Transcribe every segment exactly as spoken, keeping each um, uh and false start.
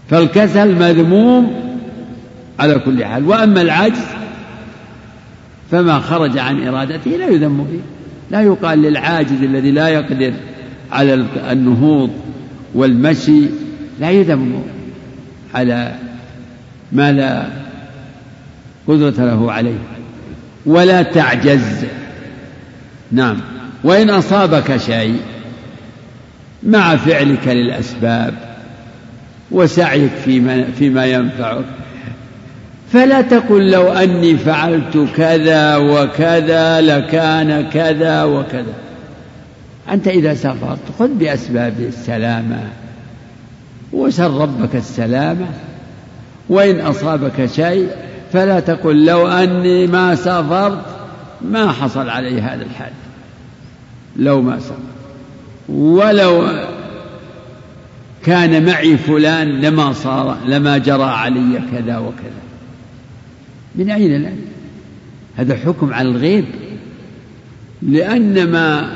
فالكسل مذموم على كل حال. وأما العجز فما خرج عن إرادته لا يذم فيه، لا يقال للعاجز الذي لا يقدر على النهوض والمشي لا يذم على ما لا قدرة له عليه. ولا تعجز. نعم. وإن أصابك شيء مع فعلك للأسباب وسعيك فيما, فيما ينفعك فلا تقل لو أني فعلت كذا وكذا لكان كذا وكذا. أنت إذا سافرت خذ بأسباب السلامة وسل ربك السلامة. وإن أصابك شيء فلا تقل لو أني ما سافرت ما حصل علي هذا الحال، لو ما سافرت، ولو كان معي فلان لما صار لما جرى علي كذا وكذا. من أين الآن؟ هذا حكم على الغيب، لأن ما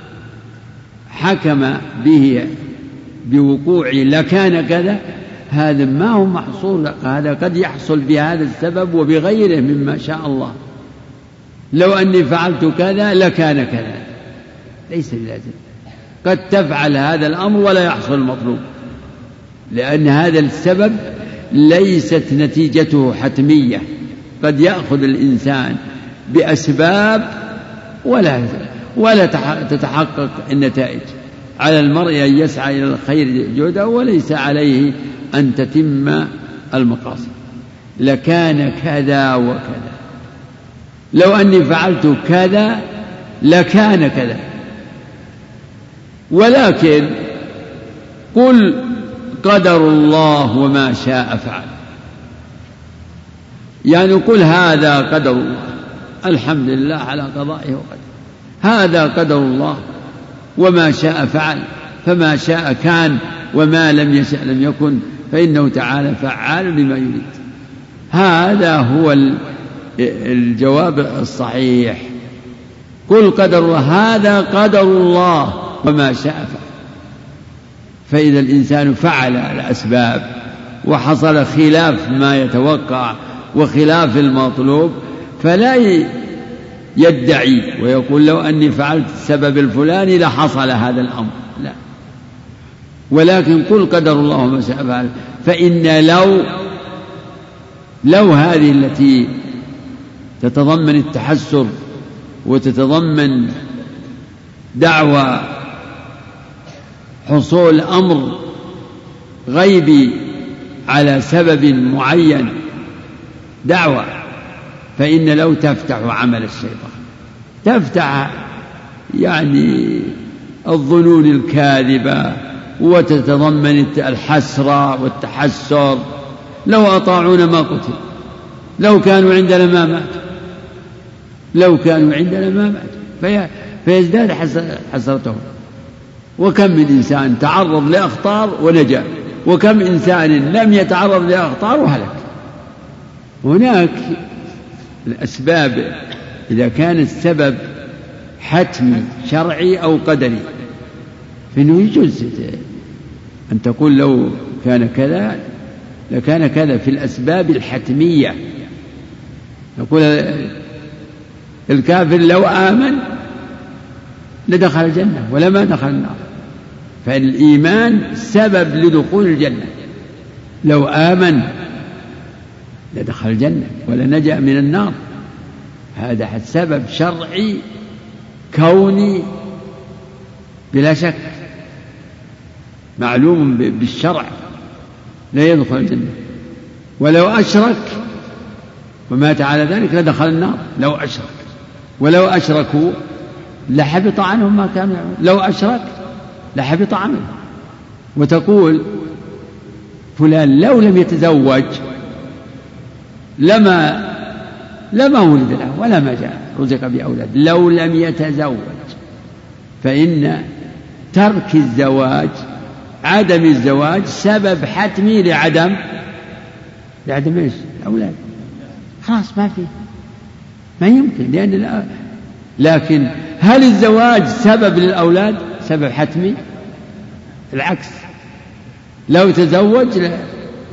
حكم به بوقوع لكان كذا هذا ما هو محصول، هذا قد يحصل بهذا السبب وبغيره مما شاء الله. لو أني فعلت كذا لكان كذا، ليس لازم. قد تفعل هذا الأمر ولا يحصل المطلوب، لأن هذا السبب ليست نتيجته حتمية. قد يأخذ الإنسان بأسباب ولا ولا تتحقق النتائج. على المرء أن يسعى إلى الخير جهدا وليس عليه أن تتم المقاصد. لكان كذا وكذا، لو أني فعلت كذا لكان كذا. ولكن قل قدر الله وما شاء فعل، يعني قل هذا قدر الله، الحمد لله على قضائه وقدره، هذا قدر الله وما شاء فعل، فما شاء كان وما لم يشأ لم يكن، فإنه تعالى فعال لما يريد. هذا هو الجواب الصحيح. قل قدر الله، هذا قدر الله وما شاء فعل. فإذا الإنسان فعل الأسباب وحصل خلاف ما يتوقع وخلاف المطلوب فلا يدعي ويقول لو أني فعلت السبب الفلاني لحصل هذا الأمر، لا. ولكن قل قدر الله وما شاء فعل. فإن لو لو هذه التي تتضمن التحسر وتتضمن دعوى حصول أمر غيبي على سبب معين دعوى، فإن لو تفتح عمل الشيطان، تفتح يعني الظنون الكاذبة وتتضمن الحسرة والتحسر. لو أطاعونا ما قتل، لو كانوا عندنا ما ماتوا، لو كانوا عندنا ما ماتوا، فيزداد حسرتهم. وكم من إنسان تعرض لأخطار ونجا، وكم إنسان لم يتعرض لأخطار وهلك. هناك الأسباب إذا كان السبب حتمي شرعي أو قدري فإنه يجوز أن تقول لو كان كذا لكان كذا في الأسباب الحتمية. نقول الكافر لو آمن لدخل الجنة ولا ما دخل النار، فالإيمان سبب لدخول الجنة. لو آمن لدخل الجنة ولا نجا من النار. هذا سبب شرعي كوني بلا شك معلوم بالشرع لا يدخل الجنة. ولو أشرك ومات على ذلك لدخل النار لو أشرك. ولو أشركوا لحبط عنهم ما كانوا يعملون. لو أشرك لحبط عنهم. وتقول فلان لو لم يتزوج لما لما ولد له ولا ما جاء رزق بأولاد. لو لم يتزوج، فإن ترك الزواج عدم الزواج سبب حتمي لعدم لعدم ايش؟ الأولاد. خلاص ما في ما يمكن لأن لا. لكن هل الزواج سبب للأولاد؟ سبب حتمي؟ العكس. لو تزوج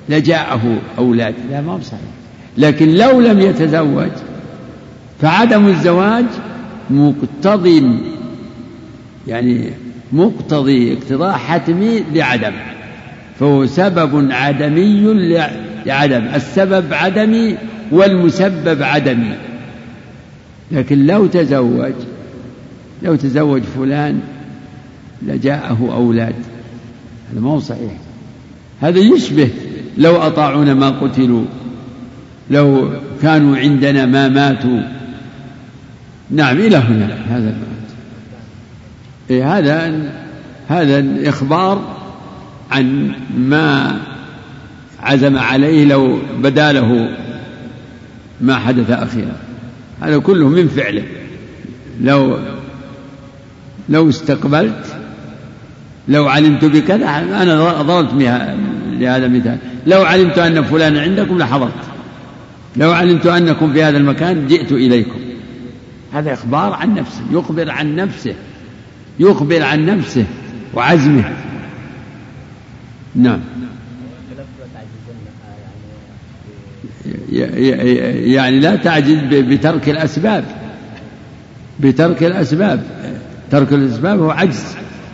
لجاءه أولاد، لا ما بصحيح. لكن لو لم يتزوج فعدم الزواج مقتضي، يعني مقتضي اقتضاء حتمي لعدم، فهو سبب عدمي لعدم، السبب عدمي والمسبب عدمي. لكن لو تزوج لو تزوج فلان لجاءه أولاد، هذا ما هو صحيح. هذا يشبه لو أطاعونا ما قتلوا، لو كانوا عندنا ما ماتوا. نعم إلى هنا هذا إيه هذا هذا إخبار عن ما عزم عليه لو بدا له ما حدث أخيرا، هذا كله من فعله. لو لو استقبلت، لو علمت بكذا، أنا ضربت لهذا مثال، لو علمت أن فلان عندكم لحضرت، لو علمت أنكم في هذا المكان جئت إليكم. هذا إخبار عن نفسه، يخبر عن نفسه، يخبر عن نفسه وعزمه. نعم. يعني لا تعجز بترك الأسباب، بترك الأسباب، ترك الأسباب هو عجز.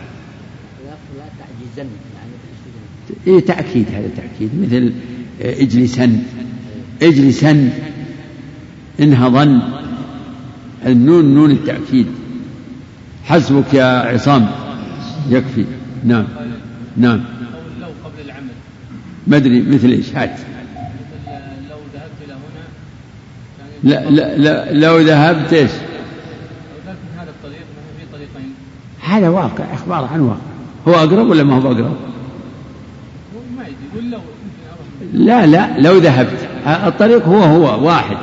إيه تأكيد، هذا تأكيد، مثل اجلسن اجلسن انهضن، النون نون التأكيد. حسبك يا عصام يكفي. نعم نعم. لو قبل العمل ما أدري مثل إيش، هات. لو ذهبت إلى هنا، لا لا لا لو ذهبت إيش، لو ذهبت من هذا الطريق في طريقين، هذا واقع، إخبار عن واقع. هو أقرب ولا ما هو أقرب؟ ما يجي يقول لو. لا لا لو ذهبت، الطريق هو هو واحد.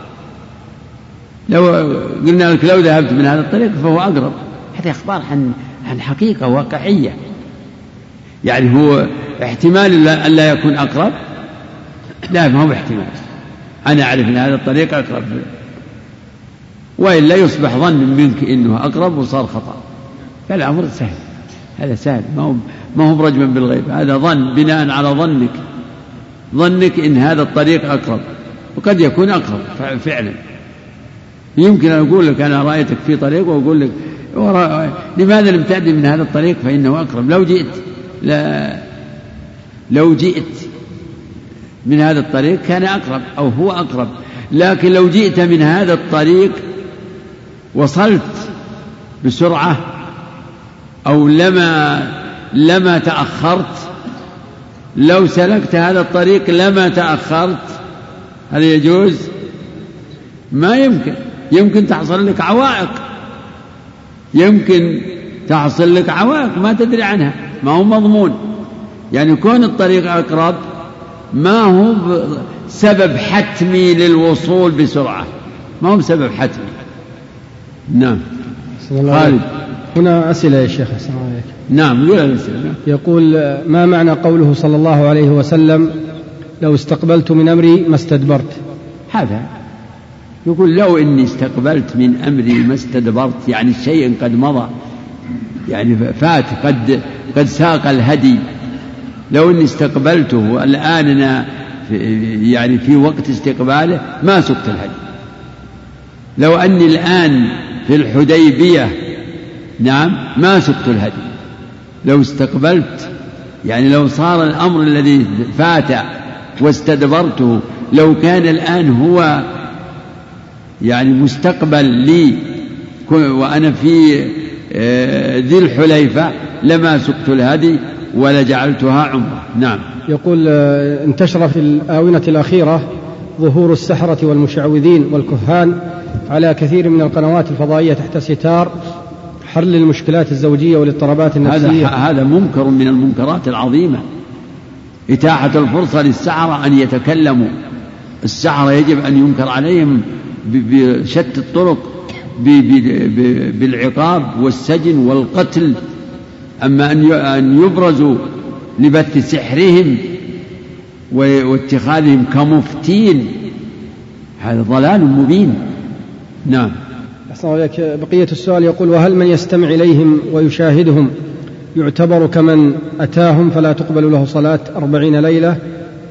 لو قلنا لك لو ذهبت من هذا الطريق فهو أقرب، هذا إخبار عن عن حقيقة واقعية. يعني هو احتمال أن لا يكون أقرب، لا ما هو احتمال، أنا أعرف أن هذا الطريق أقرب، وإلا يصبح ظن منك إنه أقرب وصار خطأ. فالأمر سهل، هذا سهل، ما هو ما هو رجما بالغيب، هذا ظن بناء على ظنك، ظنك إن هذا الطريق أقرب، وقد يكون أقرب فعلا. يمكن أن أقول لك أنا رأيتك في طريق، وأقول لك لماذا لم تأتي من هذا الطريق فإنه أقرب. لو جئت لا لو جئت من هذا الطريق كان أقرب أو هو أقرب، لكن لو جئت من هذا الطريق وصلت بسرعة أو لما لما تأخرت، لو سلكت هذا الطريق لما تأخرت، هل يجوز؟ ما يمكن، يمكن تحصل لك عوائق، يمكن تحصل لك عوائق ما تدري عنها، ما هو مضمون. يعني كون الطريق أقرب ما هو سبب حتمي للوصول بسرعة، ما هو سبب حتمي. نعم. خالد، هنا أسئلة يا شيخ. السلام عليكم. نعم يقول الأسئلة. يقول ما معنى قوله صلى الله عليه وسلم لو استقبلت من أمري ما استدبرت؟ هذا يقول لو إني استقبلت من أمري ما استدبرت، يعني الشيء قد مضى، يعني فات، قد قد ساق الهدي. لو إني استقبلته الآن أنا في يعني في وقت استقباله ما سقت الهدي. لو أني الآن في الحديبية نعم ما سقت الهدي. لو استقبلت يعني لو صار الأمر الذي فات واستدبرته لو كان الآن هو يعني مستقبل لي وأنا في ذي الحليفة لما سقت الهدي ولا جعلتها عمرة. نعم. يقول انتشر في الآونة الأخيرة ظهور السحرة والمشعوذين والكهان على كثير من القنوات الفضائية تحت ستار حل المشكلات الزوجية والاضطرابات النفسية. هذا هذا منكر من المنكرات العظيمة، إتاحة الفرصة للسحرة أن يتكلموا. السحرة يجب أن ينكر عليهم بشتى الطرق، بالعقاب والسجن والقتل. أما أن يبرزوا لبث سحرهم واتخاذهم كمفتين هذا ضلال مبين. نعم. أحسن عليك. بقية السؤال يقول وهل من يستمع إليهم ويشاهدهم يعتبر كمن أتاهم فلا تقبل له صلاة أربعين ليلة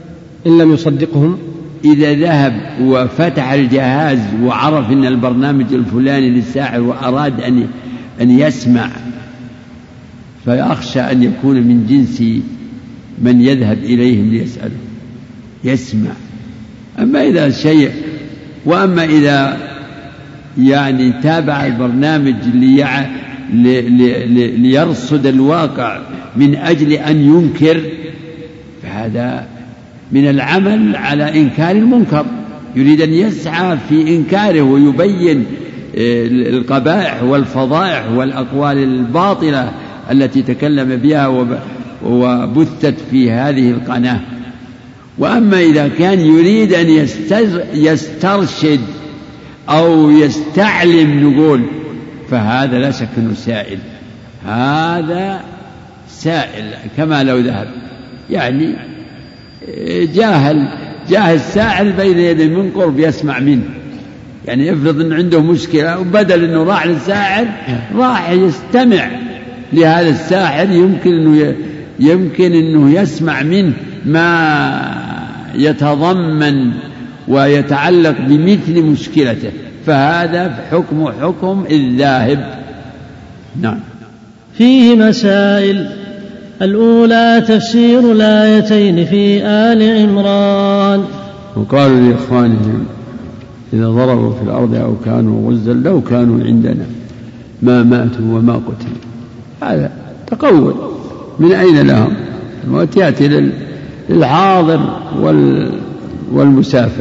إن لم يصدقهم؟ إذا ذهب وفتح الجهاز وعرف أن البرنامج الفلاني للساحر وأراد أن أن يسمع، فيخشى أن يكون من جنس من يذهب إليهم ليسأله يسمع. أما إذا شيء وأما إذا يعني تابع البرنامج ليع... لي... لي... ليرصد الواقع من أجل أن ينكر، فهذا من العمل على إنكار المنكر، يريد أن يسعى في إنكاره ويبين القبائح والفضائح والأقوال الباطلة التي تكلم بها وبثت في هذه القناة. وأما إذا كان يريد أن يسترشد أو يستعلم نقول، فهذا لا شك أنه سائل، هذا سائل كما لو ذهب يعني جاهل جاهل السائل بين يدي من قرب يسمع منه. يعني افرض أن عنده مشكلة وبدل أنه راح للساحر راح يستمع لهذا الساحر، يمكن أنه يمكن أنه يسمع منه ما يتضمن ويتعلق بمثل مشكلته، فهذا حكم حكم الذاهب. نعم. فيه مسائل. الأولى تفسير الآيتين في آل عمران. وقالوا لإخوانهم إذا ضربوا في الأرض أو كانوا غزا لو كانوا عندنا ما ماتوا وما قتلوا. هذا تقول من أين لهم؟ الموت يأتي للحاضر والمسافر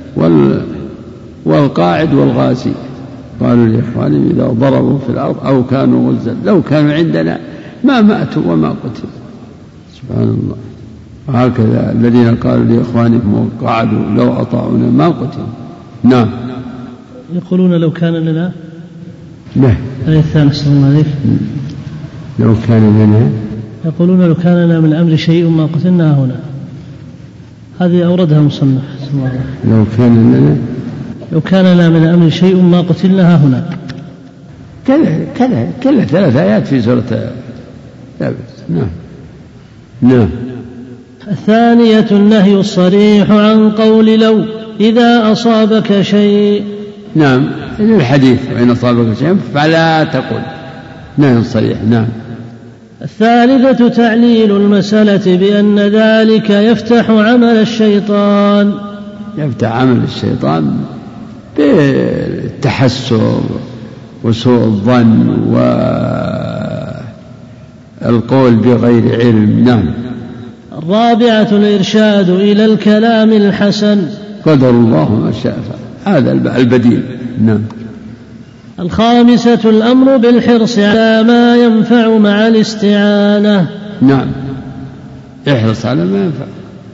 والقاعد والغازي. قالوا لإخوانهم إذا ضربوا في الأرض أو كانوا غزا لو كانوا عندنا ما ماتوا وما قتلوا. سبحان الله. وهكذا الذين قالوا لإخوانهم وقعدوا لو أطاعونا ما قتلوا. نعم. يقولون لو كان لنا نعم. الآية الثانية صلى عليك. لو كان لنا يقولون لو كان لنا من الأمر شيء ما قتلنا هنا. هذه أوردها مصنف. لو كان لنا لو كان لنا من الأمر شيء ما قتلنا هنا. كذا كذا كذا ثلاث آيات في سورة ثابت. نعم. نعم. الثانية النهي الصريح عن قول لو إذا أصابك شيء. نعم. الحديث وإن أصابك شيء فلا تقل. نهي صريح. نعم. الثالثة تعليل المسألة بأن ذلك يفتح عمل الشيطان. يفتح عمل الشيطان بالتحسر وسوء الظن والقول بغير علم. نعم. الرابعة الإرشاد إلى الكلام الحسن. قدر الله ما شاء فعل. هذا البديل. نعم. الخامسة الأمر بالحرص على ما ينفع مع الاستعانة. نعم. احرص على ما ينفع.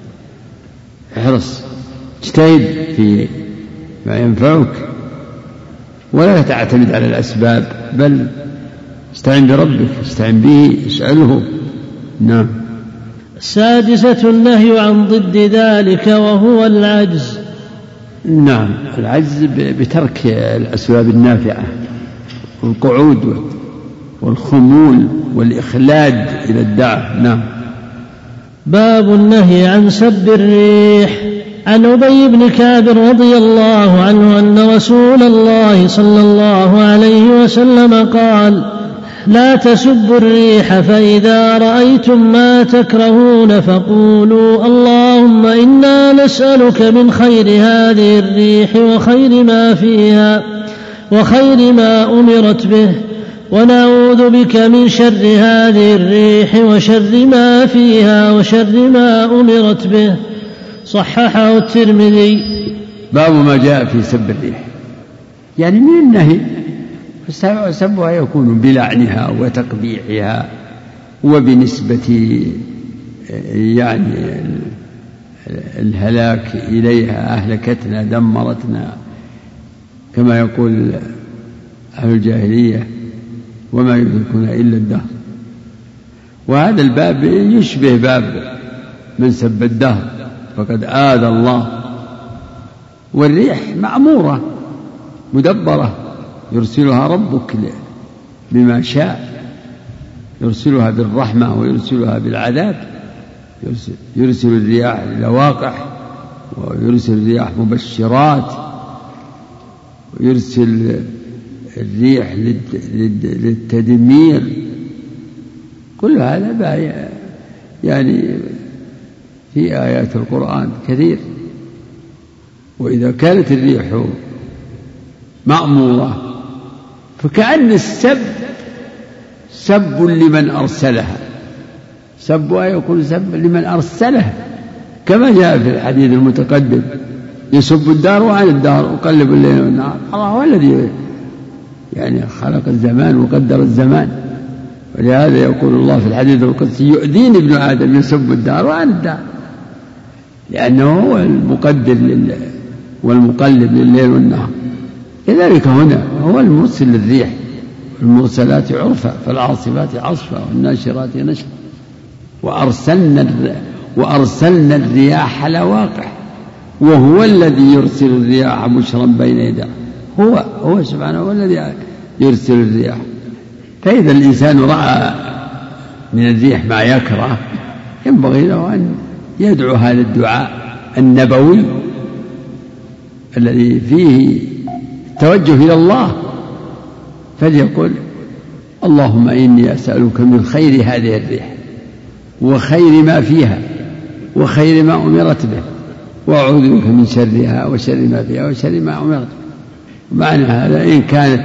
احرص اجتهد في ما ينفعك ولا تعتمد على الأسباب، بل استعن بربك، استعن به، اسأله. نعم. السادسة النهي عن ضد ذلك وهو العجز. نعم. العجز بترك الأسباب النافعة والقعود والخمول والإخلاد إلى الدعوة. نعم. باب النهي عن سب الريح. عن أبي بن كعب رضي الله عنه أن رسول الله صلى الله عليه وسلم قال: لا تسبوا الريح، فإذا رأيتم ما تكرهون فقولوا اللهم إنا نسألك من خير هذه الريح وخير ما فيها وخير ما أمرت به، ونعوذ بك من شر هذه الريح وشر ما فيها وشر ما أمرت به. صححه الترمذي. باب ما جاء في سب الريح، يعني من النهي، سبها يكون بلعنها وتقبيحها وبنسبة يعني الهلاك إليها، أهلكتنا دمرتنا كما يقول أهل الجاهلية وما يدركون إلا الدهر. وهذا الباب يشبه باب من سب الدهر فقد آذى الله. والريح مأمورة مدبرة يرسلها ربك بما شاء، يرسلها بالرحمة ويرسلها بالعذاب. يرسل, يرسل الرياح لواقح ويرسل الرياح مبشرات، ويرسل الريح للتدمير. كل هذا يعني في آيات القرآن كثير. وإذا كانت الريح مأمورة فكأن السب سب لمن أرسلها، سبها يكون سب لمن أرسلها، كما جاء في الحديث المتقدم: يسب الدار وعن الدار وقلب الليل والنهار. الله هو الذي يعني خلق الزمان وقدر الزمان، ولهذا يقول الله في الحديث القدسي: يؤذيني ابن آدم يسب الدار وعن الدار، لأنه هو المقدر لله والمقلب لليل والنهار. كذلك هنا هو المرسل للريح، المرسلات عرفا فالعاصفات عصفا والناشرات نشرا وأرسلنا وأرسلنا الرياح لواقح، وهو الذي يرسل الرياح بشرا بين يديه. هو هو سبحانه هو الذي يرسل الرياح. فإذا الإنسان رأى من الريح ما يكره ينبغي له أن يدعو هذا الدعاء النبوي الذي فيه توجه إلى الله، فليقل: اللهم إني أسألك من خير هذه الريح وخير ما فيها وخير ما أمرت به، وأعوذ بك من شرها وشر ما فيها وشر ما أمرت به. معنى هذا: إن كانت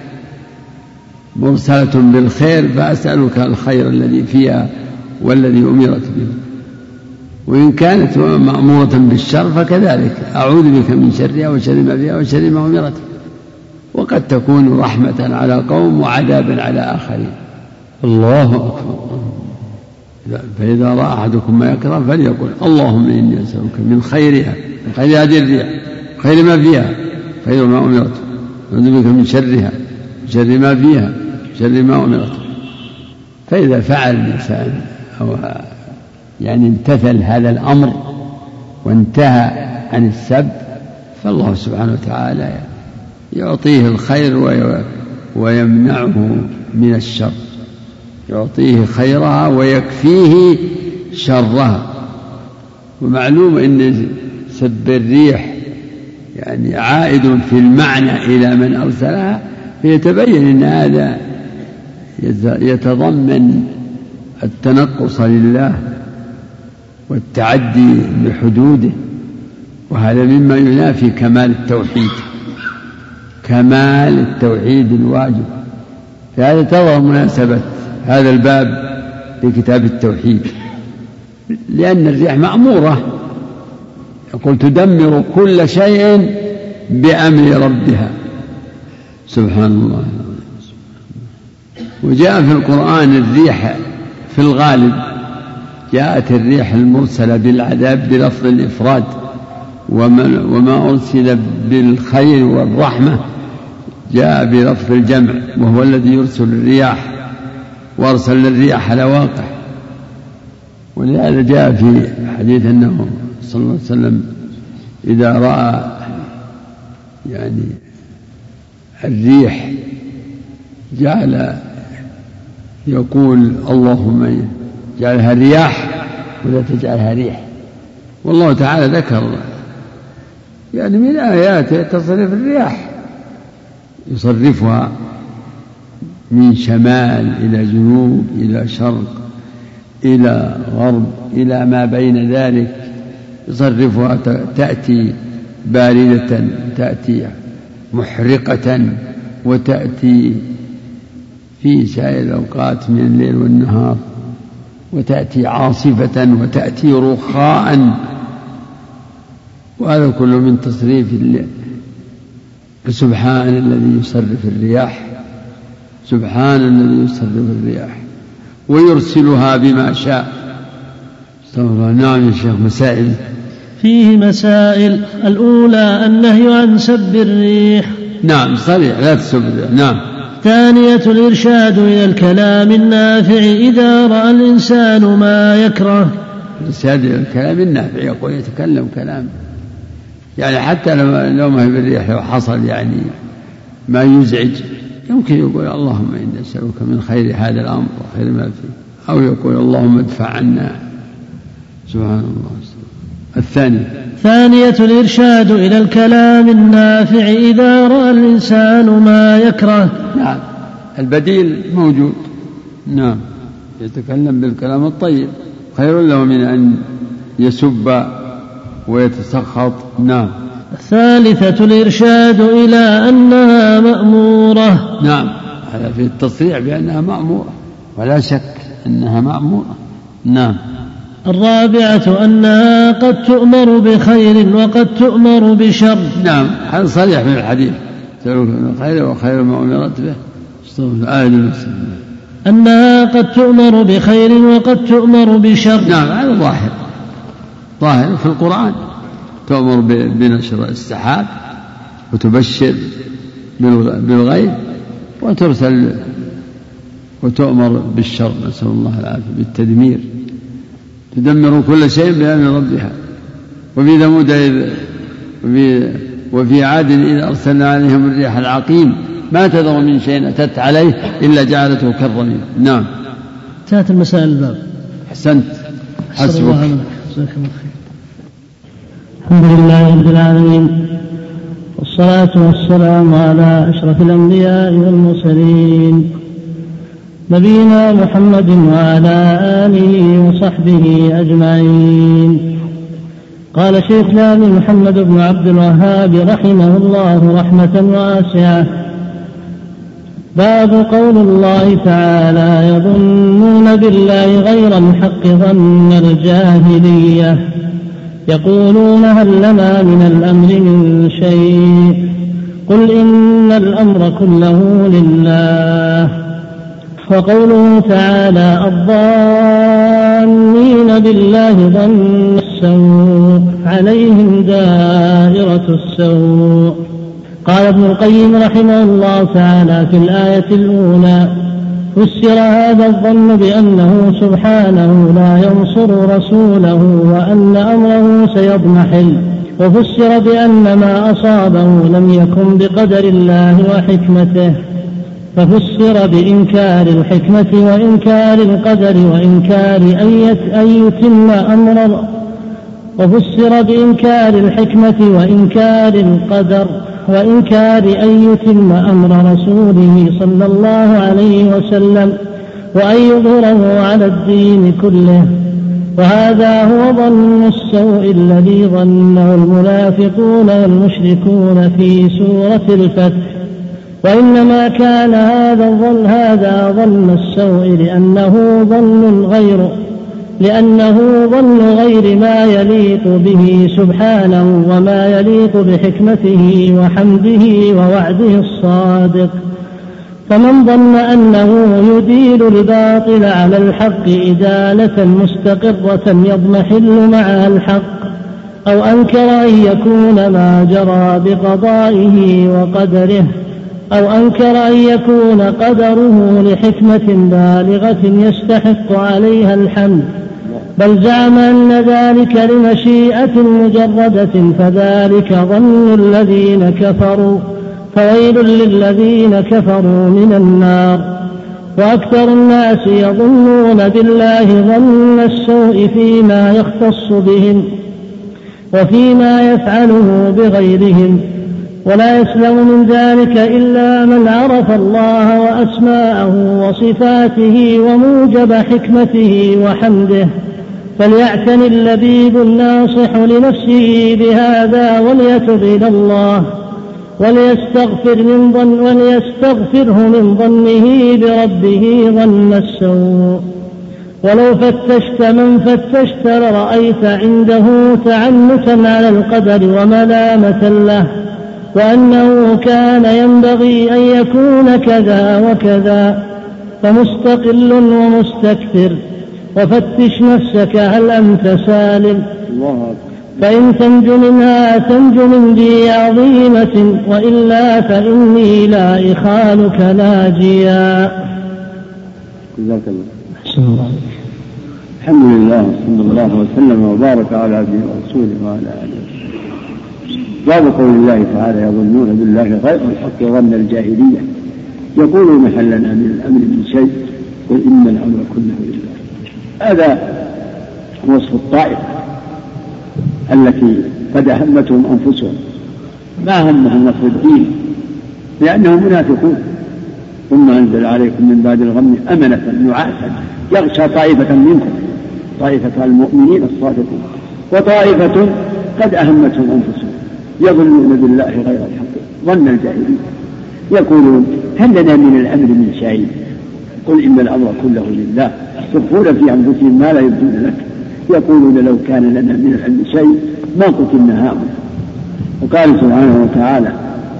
مرسلة بالخير فأسألك الخير الذي فيها والذي أمرت به، وإن كانت مأمورة بالشر فكذلك: أعوذ بك من شرها وشر ما فيها وشر ما أمرت به. وقد تكون رحمة على قوم وعذابا على آخرين. الله أكبر. فإذا رأى أحدكم ما يكره فليقل: اللهم إني أسألك من خيرها، من خير هذه الريح، خير ما فيها، خير ما أمرت، أعوذ بك من شرها، شر ما فيها، شر ما أمرت. فإذا فعل الإنسان أو يعني امتثل هذا الأمر وانتهى عن السب، فالله سبحانه وتعالى يعطيه الخير ويمنعه من الشر، يعطيه خيرها ويكفيه شرها. ومعلوم أن سب الريح يعني عائد في المعنى إلى من أرسلها، فيتبين أن هذا يتضمن التنقص لله والتعدي بحدوده، وهذا مما ينافي كمال التوحيد، كمال التوحيد الواجب. فهذا تظهر مناسبة هذا الباب لكتاب التوحيد، لأن الريح مأمورة، يقول: تدمر كل شيء بأمر ربها. سبحان الله. وجاء في القرآن الريح في الغالب جاءت الريح المرسلة بالعذاب بلفظ الإفراد، وما أرسل بالخير والرحمة جاء بلفظ الجمع، وهو الذي يرسل الرياح، وأرسل الرياح لواقح. ولهذا جاء في حديث أنه صلى الله عليه وسلم إذا رأى يعني الريح جعل يقول: اللهم جعلها رياح ولا تجعلها ريح. والله تعالى ذكر يعني من آياته تصرف الرياح، يصرفها من شمال إلى جنوب إلى شرق إلى غرب إلى ما بين ذلك، يصرفها تأتي باردة، تأتي محرقة، وتأتي في سائر الأوقات من الليل والنهار، وتأتي عاصفة، وتأتي رخاء. وهذا كله من تصريف الله. سبحان الذي يصرف الرياح، سبحان الذي يصرف الرياح ويرسلها بما شاء. نعم يا شيخ. مسائل فيه مسائل. الأولى النهي عن سب الريح. نعم صريح، لا تسب. نعم. ثانية الإرشاد إلى الكلام النافع إذا رأى الإنسان ما يكره. الإرشاد إلى الكلام النافع، يقول يتكلم كلام يعني حتى لو ما هي بالريح، لو حصل يعني ما يزعج يمكن يقول: اللهم إني أسألك من خير هذا الأمر وخير ما فيه، أو يقول: اللهم ادفع عنا. سبحان الله. الثاني ثانية الإرشاد إلى الكلام النافع إذا رأى الإنسان ما يكره. نعم البديل موجود. نعم يتكلم بالكلام الطيب خير له من أن يسب ويتسخط. نعم. الثالثة الإرشاد إلى أنها مأمورة. نعم هذا في التصريح بأنها مأمورة ولا شك أنها مأمورة. نعم. الرابعة أنها قد تؤمر بخير وقد تؤمر بشر. نعم هذا صريح من الحديث خير وخير ما أمرت به آية المسلم. أنها قد تؤمر بخير وقد تؤمر بشر. نعم هذا ظاهر ظاهر في القرآن تؤمر بنشر السحاب وتبشر بالغيب وترسل وتؤمر بالشر نسأل الله العافية بالتدمير تدمر كل شيء بأمر ربها. وفي ثمود وفي عاد إذ أرسلنا عليهم الريح العقيم ما تذر من شيء أتت عليه إلا جعلته كالرميم. نعم. انتهت المسائل الباب. أحسنت حسبك. الحمد لله رب العالمين والصلاة والسلام على أشرف الأنبياء والمرسلين نبينا محمد وعلى آله وصحبه أجمعين. قال شيخ الإسلام محمد بن عبد الوهاب رحمه الله رحمة واسعة: باب قول الله تعالى: يظنون بالله غير الحق ظن الجاهلية يقولون هل لنا من الأمر من شيء قل إن الأمر كله لله. وقوله تعالى: الظانين بالله ظن السوء عليهم دائرة السوء. قال ابن القيم رحمه الله تعالى في الآية الأولى: فسر هذا الظن بأنه سبحانه لا ينصر رسوله وأن أمره سيضمحل، وفسر بأن ما أصابه لم يكن بقدر الله وحكمته، ففسر بإنكار الحكمة وإنكار القدر وإنكار أن يتم أمر وفسر بإنكار الحكمة وإنكار القدر وإنكار أن يتم أمر رسوله صلى الله عليه وسلم وأن يظهره على الدين كله. وهذا هو ظن السوء الذي ظنه المنافقون والمشركون في سورة الفتح. وإنما كان هذا الظن هذا ظن السوء لأنه ظن غير لأنه ظن غير ما يليق به سبحانه وما يليق بحكمته وحمده ووعده الصادق. فمن ظن أنه يديل الباطل على الحق إدالة مستقرة يضمحل معها الحق، أو أنكر أن يكون ما جرى بقضائه وقدره، أو أنكر أن يكون قدره لحكمة بالغة يستحق عليها الحمد، بل زعم أن ذلك لمشيئة مجردة، فذلك ظن الذين كفروا، فويل للذين كفروا من النار. وأكثر الناس يظنون بالله ظن السوء فيما يختص بهم وفيما يفعله بغيرهم، ولا يسلم من ذلك إلا من عرف الله وأسماءه وصفاته وموجب حكمته وحمده. فليعتني اللبيب الناصح لنفسه بهذا وليتب إلى الله وليستغفر من ظن وليستغفره من ظنه بربه ظن السوء. ولو فتشت من فتشت لرأيت عنده تعنتا على القدر وملامة له، وأنه كان ينبغي أن يكون كذا وكذا، فمستقل ومستكثر. وفتش نفسك هل أنت سالم، فإن تنج منها تنج من ذي عظيمة، وإلا فإني لا إخالك ناجيا. جزاك الله. الحمد لله صلى الله وسلم وبارك على عبده ورسوله وعلى آله. باب قول الله تعالى: يظنون بالله غير الحق ظن الجاهلية يقولون هل لنا من الأمر من شيء قل إن الأمر كله لله. هذا وصف الطائفة التي قد أهمتهم أنفسهم، ما همهم نصر الدين لأنهم منافقون. ثم أنزل عليكم من بعد الغم أمنة نعاسا يغشى طائفة منكم، طائفة المؤمنين الصادقين، وطائفة قد أهمتهم أنفسهم يظنون بالله غير الحق ظن الجاهلين يقولون هل لنا من الأمر من شيء؟ قل إن الأمر كله لله يخفون في أنفسهم ما لا يبدون لك يقولون لو كان لنا من العلم شيء ما قتلنا هؤلاء. وقال سبحانه وتعالى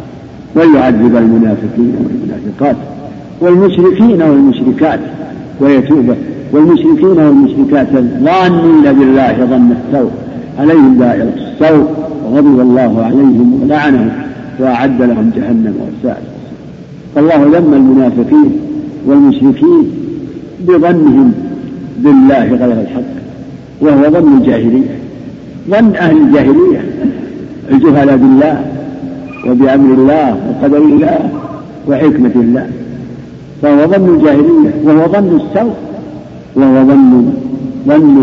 ويعذب المنافقين والمنافقات والمشركين والمشركات ويتوب والمشركين والمشركات الظانين بالله ظن السوء عليهم دائرة السوء وغضب الله عليهم ولعنهم وأعد لهم جهنم وساءت. فالله ذم المنافقين والمشركين بظنهم بالله غير الحق، وهو ظن الجاهلية، ظن أهل الجاهلية الجهل بالله وبأمر الله وقدر الله وحكمة الله، فهو ظن الجاهلية وهو ظن السوء، وهو ظن ظن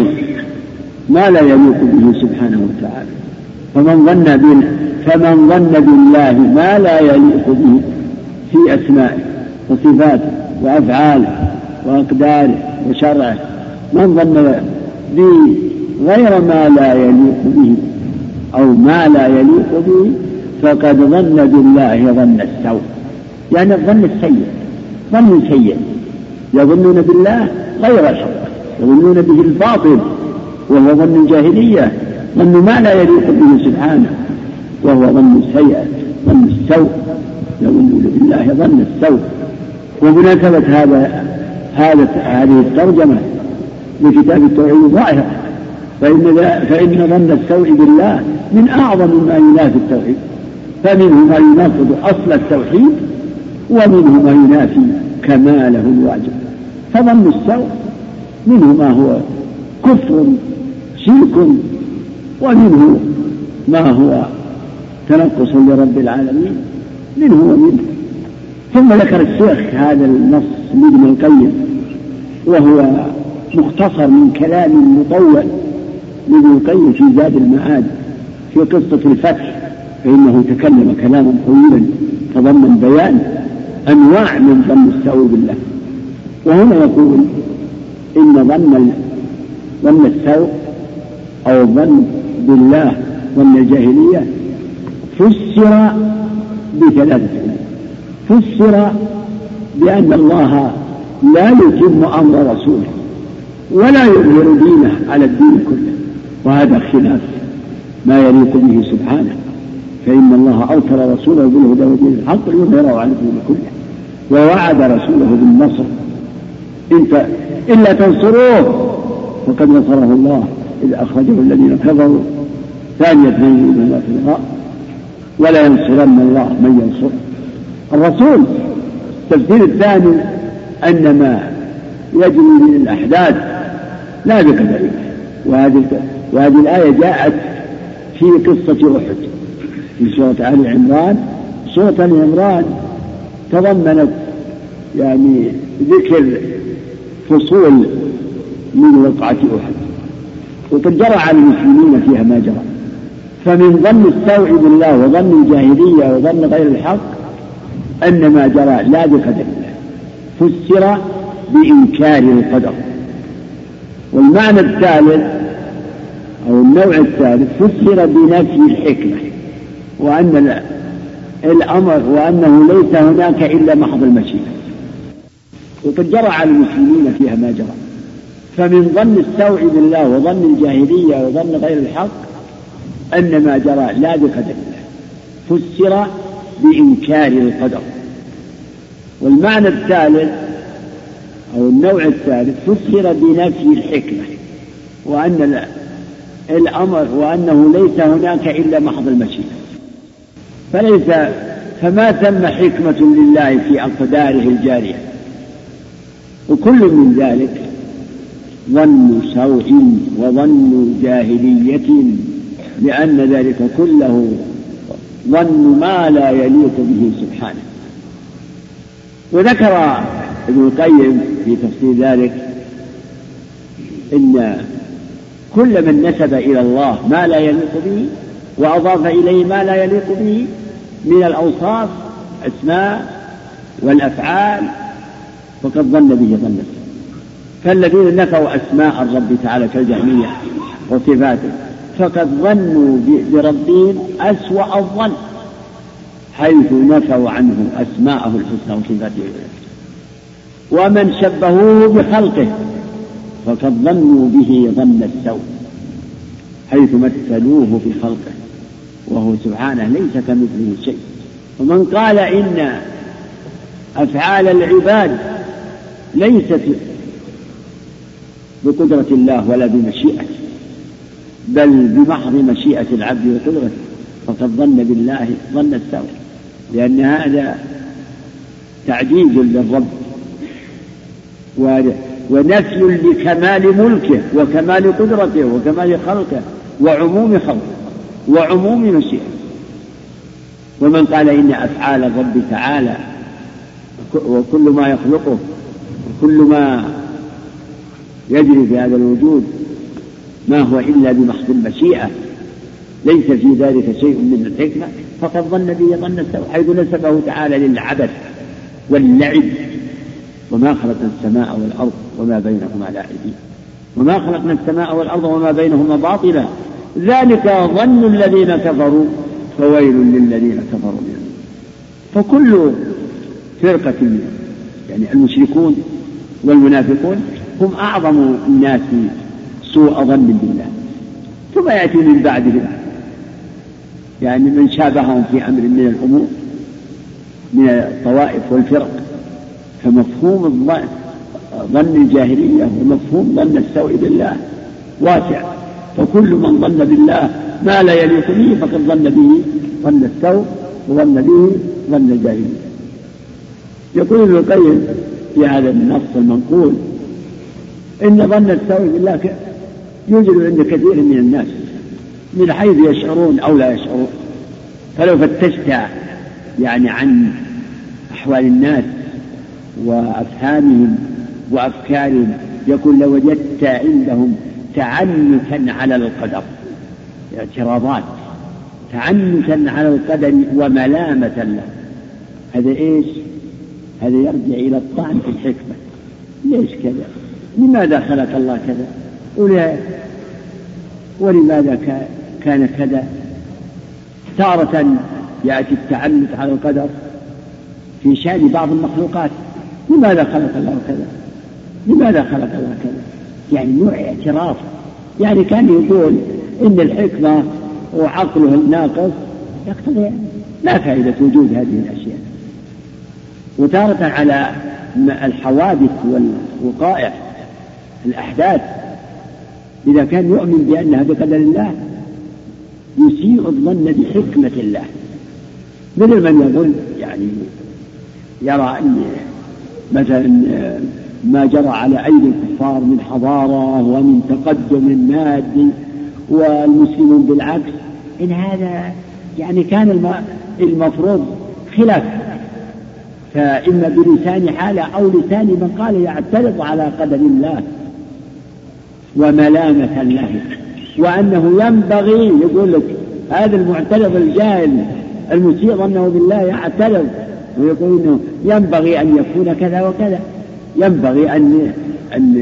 ما لا يليق به سبحانه وتعالى. فمن ظن بالله فمن ظن بالله ما لا يليق به في أسمائه وصفاته وأفعاله وأقداره وشرعه، من ظن به غير ما لا يليق به أو ما لا يليق به فقد ظن بالله ظن السوء، يعني الظن السيء، ظن سيء، يظنون بالله غير الحق، يظنون به الباطل، وهو ظن الجاهلية، ظن ما لا يليق به سبحانه، وهو ظن السيء، ظن السوء، يظنون بالله ظن السوء. ومناسبة هذا هذا هذه الترجمة لكتاب التوحيد ظاهرة، فإن, فإن ظن السوء بالله من أعظم ما ينافي التوحيد، فمنه ما يناقض أصل التوحيد ومنه ما ينافي كماله الواجب. فظن السوء منه ما هو كفر شرك، ومنه ما هو تنقص لرب العالمين، منه ومنه. ثم ذكر الشيخ هذا النص لابن القيم، وهو مختصر من كلام مطول لابن القيم في زاد المعاد في قصة الفتح، فإنه تكلم كلاما طويلا تضمن بيان أنواع من ظن السوء بالله. وهنا يقول إن ظن ظن السوء أو ظن بالله ظن الجاهلية فسر بثلاثة أمور. فسر بأن الله لا يتم أمر رسوله ولا يظهر دينه على الدين كله، وهذا خلاف ما يليق به سبحانه، فإن الله أرسل رسوله بالهدى ودين الحق ليظهره على الدين كله، ووعد رسوله بالنصر إن إلا تنصروه فقد نصره الله إذ أخرجه الذين كفروا ثانية اثنين في الغار ولا ينصرن الله من ينصر الرسول. التفسير الثاني أن ما يجري من الأحداث لا بقدر الله، وهذه وهذه الآية جاءت في قصة أحد في سورة آل عمران. سورة آل عمران تضمنت يعني ذكر فصول من وقعة أحد، وقد جرى على المسلمين فيها ما جرى. فمن ظن السوء بالله وظن الجاهلية وظن غير الحق أن ما جرى لا بقدر الله، فسر بإنكار القدر. والمعنى الثالث أو النوع الثالث فسر بنفي الحكمة، وأن الأمر وأنه ليس هناك إلا محض المشيئة، وقد جرى على المسلمين فيها ما جرى. فمن ظن السوء بالله وظن الجاهلية وظن غير الحق أن ما جرى لا بقدر الله، فسر بإنكار القدر. والمعنى الثالث أو النوع الثالث فسر بنفي الحكمة، وأن الأمر وأنه ليس هناك إلا محض المشيئة، فليس فما ثم حكمة لله في أقداره الجارية. وكل من ذلك ظن سوء وظن جاهلية، لأن ذلك كله ظن ما لا يليق به سبحانه. وذكر ابن القيم في تفسير ذلك إن كل من نسب إلى الله ما لا يليق به وأضاف إليه ما لا يليق به من الأوصاف أسماء والأفعال فقد ظن به ظن السوء. فالذين نفوا أسماء الرب تعالى كالجهمية وصفاته فقد ظنوا بربهم أسوأ الظن، حيث نفوا عنه أسماءه الحسنى وصفاته. ومن شبهوه بخلقه فقد ظنوا به ظن السوء، حيث مثلوه بخلقه وهو سبحانه ليس كمثله شيء. ومن قال إن أفعال العباد ليست بقدرة الله ولا بمشيئته بل بمحض مشيئة العبد وقدرته فقد ظن بالله ظن السوء، لأن هذا تعجيز للرب ونفي لكمال ملكه وكمال قدرته وكمال خلقه وعموم خلقه وعموم مشيئته. ومن قال إن أفعال الرب تعالى وكل ما يخلقه وكل ما يجري في هذا الوجود ما هو إلا بمحض المشيئة ليس في ذلك شيء من الحكمة فقد ظن به ظن السوء، حيث نسبه تعالى للعبث واللعب. وما خلقنا السماء والأرض وما بينهما لاعبين وما خلقنا السماء والأرض وما بينهما باطلا ذلك ظن الذين كفروا فويل للذين كفروا منهم. فكل فرقة يعني المشركون والمنافقون هم أعظم الناس سوء ظن بالله، ثم يأتي من بعدهم يعني من شابههم في أمر من الأمور من الطوائف والفرق. فمفهوم ظن الجاهلية ومفهوم ظن السوء بالله واسع، فكل من ظن بالله ما لا يليق به فقد ظن به ظن السوء وظن به ظن الجاهلية. يقول ابن القيم في هذا النص المنقول إن ظن السوء بالله يوجد عند كثير من الناس من حيث يشعرون أو لا يشعرون. فلو فتشت يعني عن أحوال الناس وأفهامهم وأفكارهم يقول لوجدت عندهم تعنتا على القدر، اعتراضات تعنتا على القدر وملامة له. هذا إيش؟ هذا يرجع إلى الطعن في الحكمة. ليش كذا؟ لماذا خلق الله كذا؟ ولماذا كان كذا؟ تارة يأتي التعنت على القدر في شأن بعض المخلوقات، لماذا خلق الله كذا؟ لماذا خلق الله كذا؟ يعني نوع اعتراف، يعني كان يقول إن الحكمة وعقله الناقص يقتضي لا فائدة وجود هذه الأشياء. وتارة على الحوادث والوقائع الأحداث إذا كان يؤمن بأنها بقدر الله يسيء الظن بحكمة الله، مثل من يظن يعني يرى أن مثلا ما جرى على أيدي الكفار من حضارة ومن تقدم مادي والمسلمون بالعكس إن هذا يعني كان المفروض خلاف، فإما بلسان حالة أو لسان من قال يعترض على قدر الله وملامة له، وأنه ينبغي يقول لك هذا المعترض الجاهل المسيء ظنه بالله يعترض ويقول إنه ينبغي أن يكون كذا وكذا، ينبغي أن أن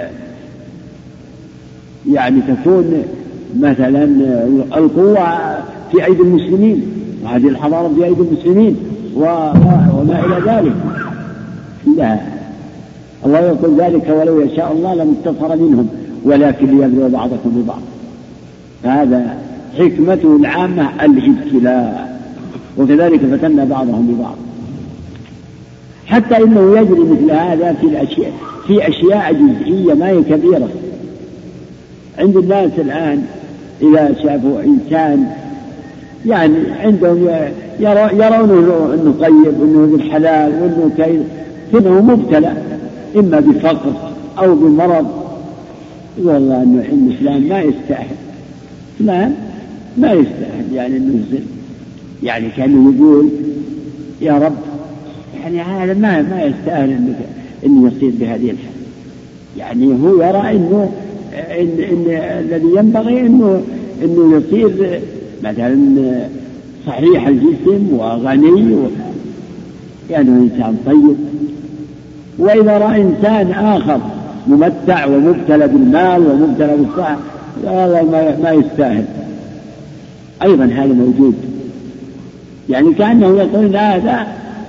يعني تكون مثلا القوة في أيدي المسلمين وهذه الحضارة في أيدي المسلمين وما إلى ذلك. لا، الله يقول ذلك ولو يشاء الله لم انتصر منهم ولكن ليبلو بعضكم ببعض. هذا حكمته العامة الابتلاء، وكذلك فتنا بعضهم ببعض، حتى إنه يجري مثل هذا في الأشياء في أشياء جزئية ما هي كبيرة. عند الناس الآن إذا شافوا إنسان يعني عندهم يرونه أنه طيب وأنه بالحلال وأنه كيد فإنه مبتلى إما بفقر أو بمرض، والله أنه الإسلام ما يستاهل، لا ما يستاهل يعني أنه يعني كان يقول يا رب يعني هذا ما ما يستاهل إنه إنه يصير بهذه الحال. يعني هو يرى إنه إن, إن الذي ينبغي إنه إنه يصير مثلا صحيح الجسم وغني و... يعني إنسان طيب. وإذا رأى إنسان آخر ممتع ومبتلى بالمال ومبتلى بالصحة هذا ما, ما يستاهل. أيضا هذا موجود، يعني كأنه يقول هذا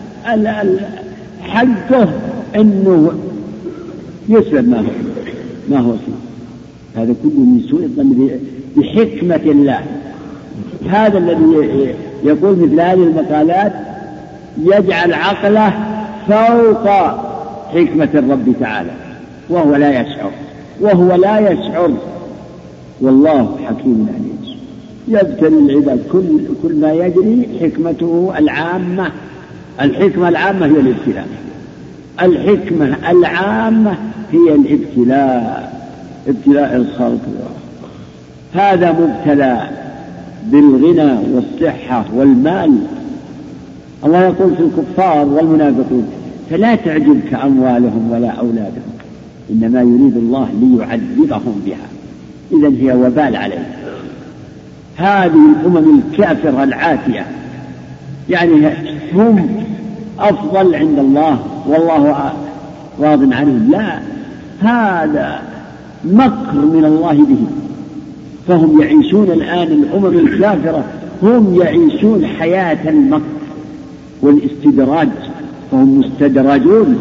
حقه إنه يسلم ما هو ما هو فيه. هذا كله من سوء الظن بحكمة الله. هذا الذي يقول مثل هذه المقالات يجعل عقله فوق حكمة الرب تعالى وهو لا يشعر وهو لا يشعر والله حكيم عليم. يبتلي العباد كل كل ما يجري حكمته العامة. الحكمة العامة هي الابتلاء. الحكمة العامة هي الابتلاء، ابتلاء الخلق. هذا مبتلى بالغنى والصحة والمال. الله يقول في الكفار والمنافقين فلا تعجبك أموالهم ولا أولادهم إنما يريد الله ليعذبهم بها. إذن هي وبال عليهم. هذه الأمم الكافرة العاتية يعني هم أفضل عند الله والله راض عنهم. لا، هذا مكر من الله بهم. فهم يعيشون الآن الأمم الكافرة هم يعيشون حياة المكر والاستدراج. فهم مستدرجون.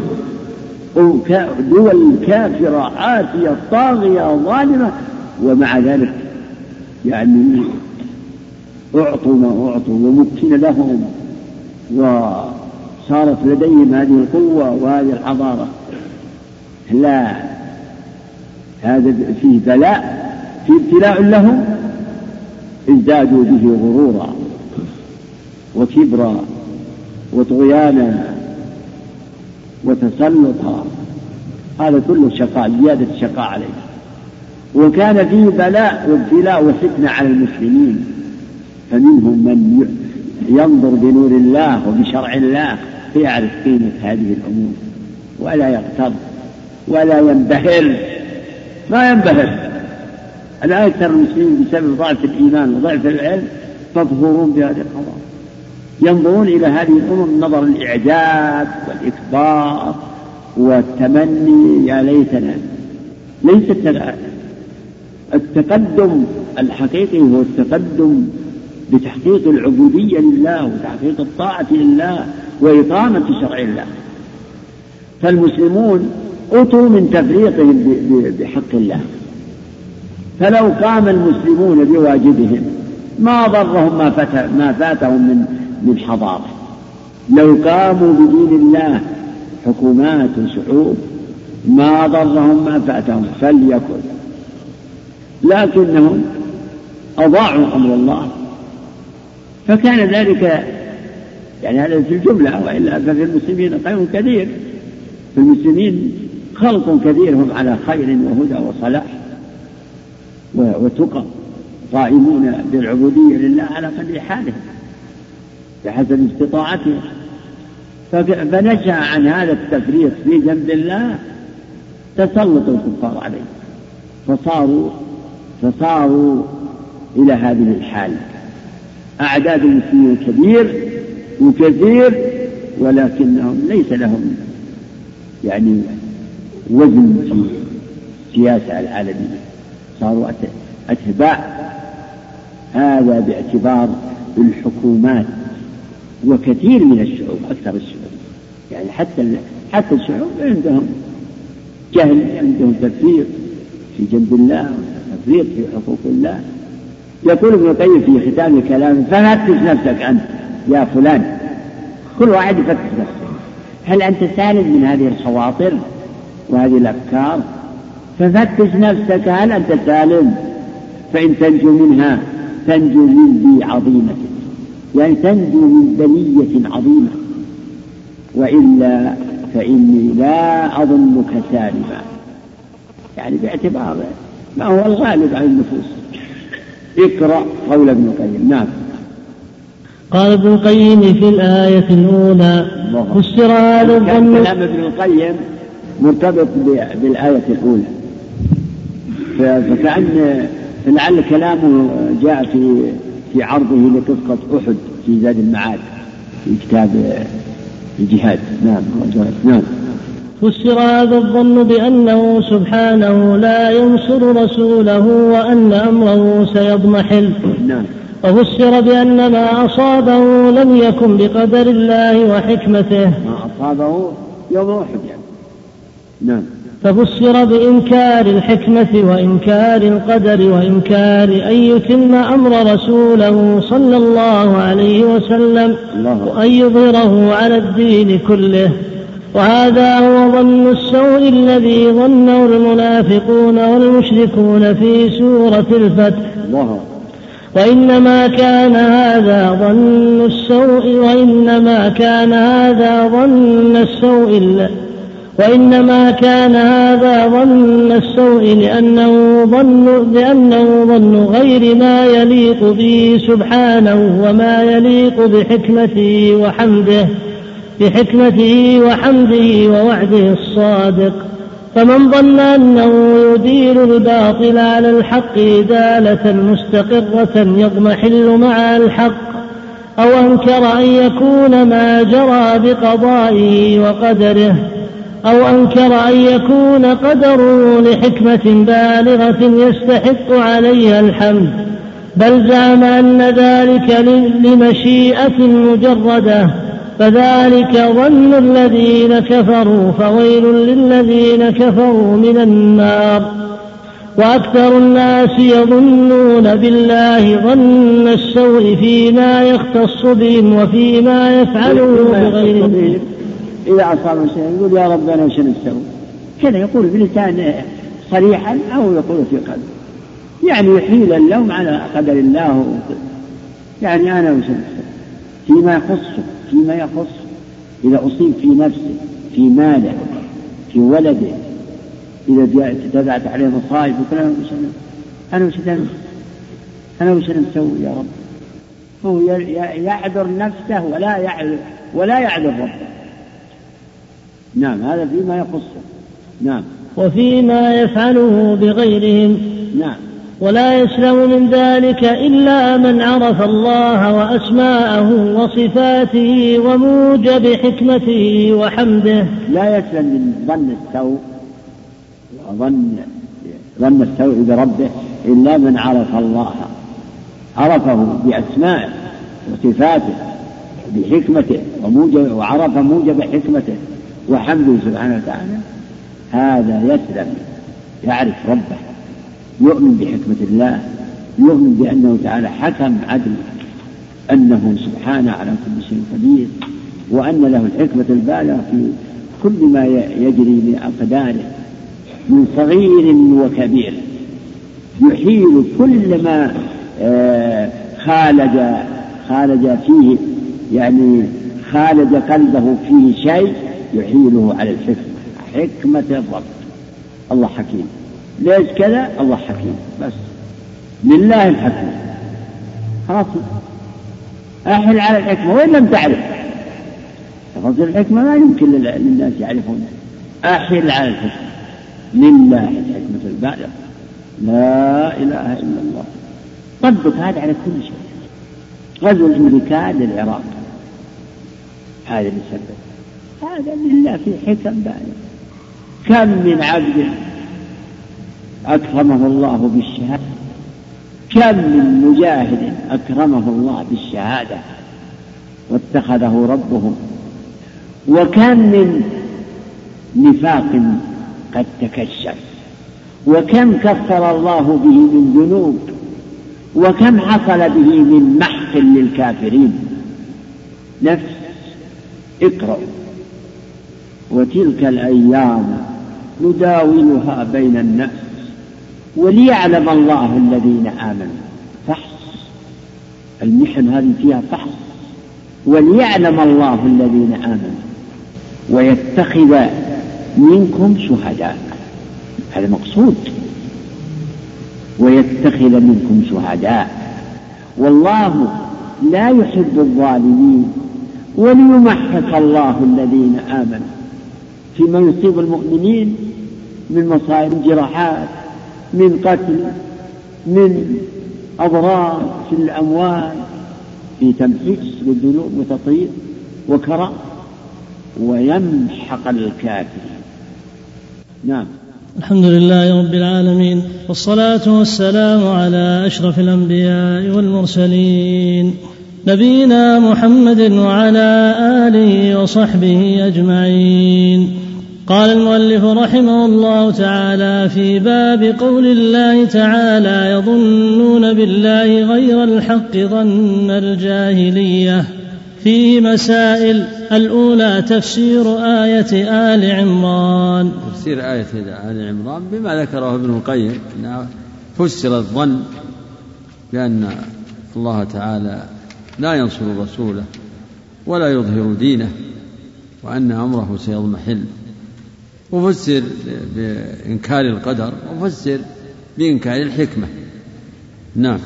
دول كافرة عاتية طاغية ظالمة ومع ذلك يعني أعطوا ما أعطوا ومكن لهم وصارت لديهم هذه القوة وهذه الحضارة. لا، هذا فيه بلاء، فيه ابتلاء لهم ازدادوا به غرورا وكبرا وطغيانا وتسلطا. هذا كله شقاء، زيادة شقاء عليه. وكان فيه بلاء وابتلاء وفتنة على المسلمين. فمنهم من ينظر بنور الله وبشرع الله فيعرف قيمة هذه الأمور ولا يغتر ولا ينبهر. ما ينبهر. الآن أكثر المسلمين بسبب ضعف الإيمان وضعف العلم تظهرون بهذه القضايا، ينظرون إلى هذه الأمم نظر الإعجاب والإكبار والتمني يا ليتنا. ليس التقدم الحقيقي هو التقدم بتحقيق العبودية لله وتحقيق الطاعة لله وإقامة شرع الله. فالمسلمون أتوا من تفريطهم بحق الله. فلو قام المسلمون بواجبهم ما ضرهم ما, ما فاتهم من من حضارة. لو قاموا بدين الله حكومات وشعوب ما ضرهم ما فاتهم فليكن. لكنهم أضاعوا أمر الله فكان ذلك يعني هذا في الجملة. وإلا ففي المسلمين خير كثير. في المسلمين خلق كثير هم على خير وهدى وصلاح وتقى قائمون بالعبودية لله على قدر حالهم بحسب استطاعتهم. فنشأ عن هذا التفريط في جنب الله تسلط الكفار عليه فصاروا فصاروا إلى هذه الحال. أعداد المسلمين كبير وكثير ولكنهم ليس لهم يعني وزن في السياسة العالمية. صاروا أتباع. هذا باعتبار الحكومات وكثير من الشعوب أكثر الشعوب يعني حتى حتى الشعوب عندهم جهل، عندهم تفريط في جنب الله وتفريط في حقوق الله. يقول ابن القيم في ختام كلامه ففتش نفسك أنت يا فلان. كل واحد يفتش نفسه. هل أنت سالم من هذه الخواطر وهذه الأفكار؟ ففتش نفسك هل أنت سالم؟ فإن تنجو منها تنجو من ذي عظيمة يعني تنجو من بلية عظيمة وإلا فإني لا أظنك سالما يعني باعتبار ما هو الغالب على النفوس. اقرأ قول ابن القيم. نعم. قال ابن القيم في الآية الأولى فسر هذا الظن. كلام ابن القيم مرتبط بالآية الأولى فكأن فلعل كلامه جاء في في عرضه لقصة أحد في زاد المعاد في كتاب الجهاد. نعم نعم. فسر هذا الظن بأنه سبحانه لا ينصر رسوله وأن أمره سيضمحل. نعم. وفسر بأن ما أصابه لم يكن بقدر الله وحكمته. ما أصابه يوم أحد يعني. نعم. ففسر بإنكار الحكمة وإنكار القدر وإنكار أن يتم أمر رسوله صلى الله عليه وسلم وأن يظهره على الدين كله. وهذا هو ظن السوء الذي ظنه المنافقون والمشركون في سورة الفتح. الله. وإنما كان هذا ظن السوء وإنما كان هذا ظن السوء وإنما كان هذا ظن السوء لأنه ظن لأنه ظن غير ما يليق به سبحانه وما يليق بحكمته وحمده بحكمته وحمده ووعده الصادق. فمن ظن أنه يدير الباطل على الحق إدالة مستقرة يضمحل مع الحق أو أنكر أن يكون ما جرى بقضائه وقدره أو أنكر أن يكون قدره لحكمة بالغة يستحق عليها الحمد بل زعم أن ذلك لمشيئة مجردة فذلك ظن الذين كفروا فويل للذين كفروا من النار. وأكثر الناس يظنون بالله ظن السوء فيما يختص بهم وفيما يفعله بغيرهم. إذا أصاب شيء يقول يا رب أنا شنو أسوي كذا يقول بلسان صريحا أو يقول في قلبه يعني يحيل اللوم على قدر الله يعني أنا وشنو أسوي فيما يخصه فيما يخصه إذا أصيب في نفسه في ماله في ولده إذا تتبعت عليه مصائب وكلام أنا وش أنا وش نسوي يا رب. هو يعذر نفسه ولا يعذر ولا يعذر ربه. نعم هذا فيما يخصه. نعم. وفيما يفعله بغيرهم. نعم. ولا يسلم من ذلك إلا من عرف الله وأسماءه وصفاته وموجب حكمته وحمده. لا يسلم من ظن السوء وظن ظن السوء بربه إلا من عرف الله عرفه بأسمائه وصفاته بحكمته وموجب وعرف موجب حكمته وحمده سبحانه وتعالى. هذا يسلم يعرف ربه يؤمن بحكمة الله يؤمن بأنه تعالى حكم عدل أنه سبحانه على كل شيء قدير وأن له الحكمة البالغة في كل ما يجري من أقداره من صغير وكبير يحيل كل ما خالج خالج فيه يعني خالج قلبه فيه شيء يحيله على الحكمة حكمة الرب. الله حكيم. ليش كذا؟ الله حكيم بس لله الحكمة خلاص أحل على الحكمة وإن لم تعرف تفضل الحكمة ما يمكن للناس يعرفون. أحل على الحكمة لله الحكمة البالغة لا إله إلا الله. طبق هذا على كل شيء. غزو الأمريكان للعراق هذا بسبب هذا لله في حكم بالغة. كم من عبد أكرمه الله بالشهادة كم من مجاهد أكرمه الله بالشهادة واتخذه ربه وكم من نفاق قد تكشف وكم كفر الله به من ذنوب وكم حصل به من محق للكافرين. نفس اقرأ وتلك الأيام نداولها بين الناس وليعلم الله الذين آمنوا. فحص المحن هذه فيها فحص. وليعلم الله الذين آمنوا ويتخذ منكم شهداء. هذا مقصود. ويتخذ منكم شهداء والله لا يحب الظالمين وليمحق الله الذين آمنوا فيما يصيب المؤمنين من مصائب جراحات من قتل، من أضرار في الأموال، في تمحيص وذنوب وتطهير وكرم، ويمحق الكافر. نعم. الحمد لله رب العالمين، والصلاة والسلام على أشرف الأنبياء والمرسلين، نبينا محمد وعلى آله وصحبه أجمعين. قال المؤلف رحمه الله تعالى في باب قول الله تعالى يظنون بالله غير الحق ظن الجاهلية، فيه مسائل. الأولى تفسير آية آل عمران. تفسير آية آل عمران بما ذكره ابن القيم، فسر الظن بأن الله تعالى لا ينصر رسوله ولا يظهر دينه، وأن أمره سيضمحل، وفسر بإنكار القدر، وفسر بإنكار الحكمة. نعم.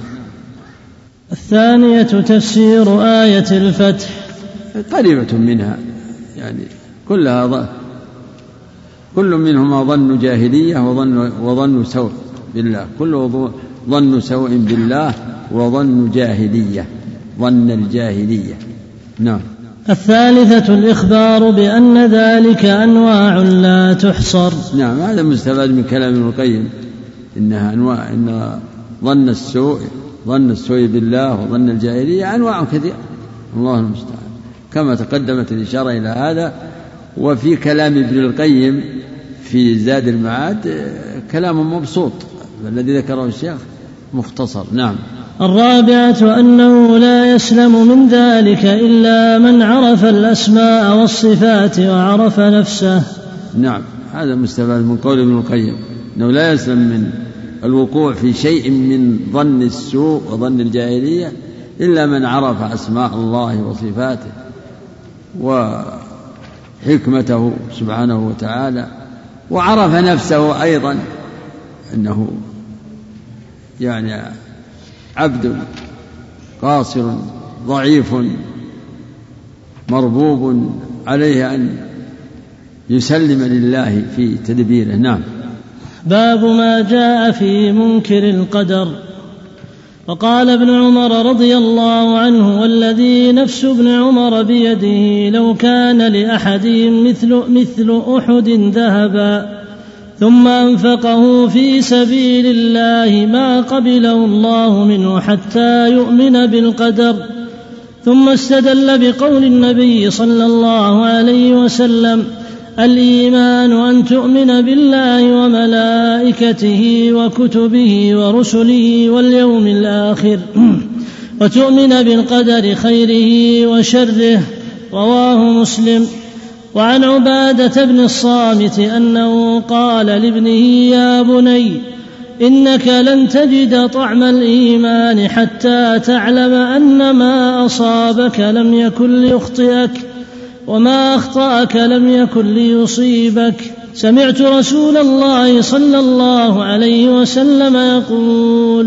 الثانية تفسير آية الفتح. قريبة منها، يعني كلها ظن، كل منهما ظن جاهلية وظن, وظن سوء بالله، كله ظن سوء بالله وظن جاهلية، ظن الجاهلية. نعم. الثالثة الإخبار بأن ذلك أنواع لا تحصر. نعم، هذا مستفاد من كلام ابن القيم، إنها أنواع، إن ظن السوء ظن السوء بالله وظن الجاهلية أنواع كثيرة، الله المستعان، كما تقدمت الإشارة إلى هذا. وفي كلام ابن القيم في زاد المعاد كلام مبسوط، الذي ذكره الشيخ مختصر. نعم. الرابعة أنه لا يسلم من ذلك إلا من عرف الأسماء والصفات وعرف نفسه. نعم، هذا مستفاد من قول ابن القيم، أنه لا يسلم من الوقوع في شيء من ظن السوء وظن الجاهلية إلا من عرف أسماء الله وصفاته وحكمته سبحانه وتعالى، وعرف نفسه أيضا أنه يعني عبد قاصر ضعيف مربوب، عليه أن يسلم لله في تدبيره. نعم. باب ما جاء في منكر القدر. وقال ابن عمر رضي الله عنه والذي نفس ابن عمر بيده لو كان لأحدهم مثل, مثل أحد ذهبا ثم أنفقه في سبيل الله ما قبله الله منه حتى يؤمن بالقدر. ثم استدل بقول النبي صلى الله عليه وسلم الإيمان أن تؤمن بالله وملائكته وكتبه ورسله واليوم الآخر وتؤمن بالقدر خيره وشره. رواه مسلم. وعن عبادة بن الصامت أنه قال لابنه يا بني إنك لن تجد طعم الإيمان حتى تعلم أن ما أصابك لم يكن ليخطئك وما أخطأك لم يكن ليصيبك. سمعت رسول الله صلى الله عليه وسلم يقول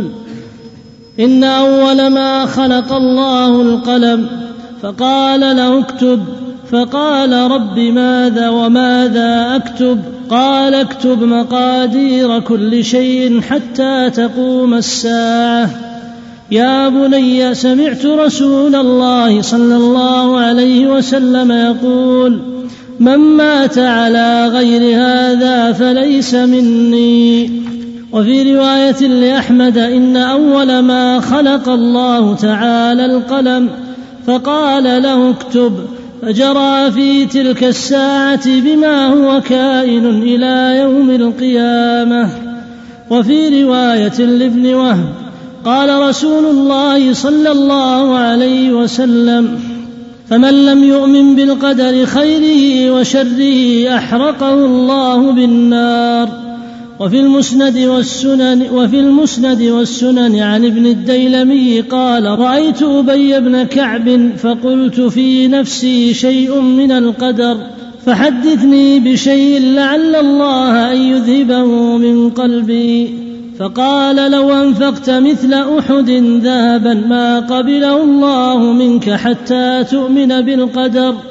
إن أول ما خلق الله القلم فقال له اكتب، فقال رب ماذا وماذا أكتب؟ قال اكتب مقادير كل شيء حتى تقوم الساعة. يا بني سمعت رسول الله صلى الله عليه وسلم يقول من مات على غير هذا فليس مني. وفي رواية لأحمد إن أول ما خلق الله تعالى القلم فقال له اكتب، فجرى في تلك الساعة بما هو كائن إلى يوم القيامة. وفي رواية لابن وهب قال رسول الله صلى الله عليه وسلم فمن لم يؤمن بالقدر خيره وشره أحرقه الله بالنار. وفي المسند والسنن, وفي المسند والسنن عن ابن الديلمي قال رأيت أبي بن كعب فقلت في نفسي شيء من القدر فحدثني بشيء لعل الله أن يذهبه من قلبي. فقال لو أنفقت مثل أحد ذهبا ما قبله الله منك حتى تؤمن بالقدر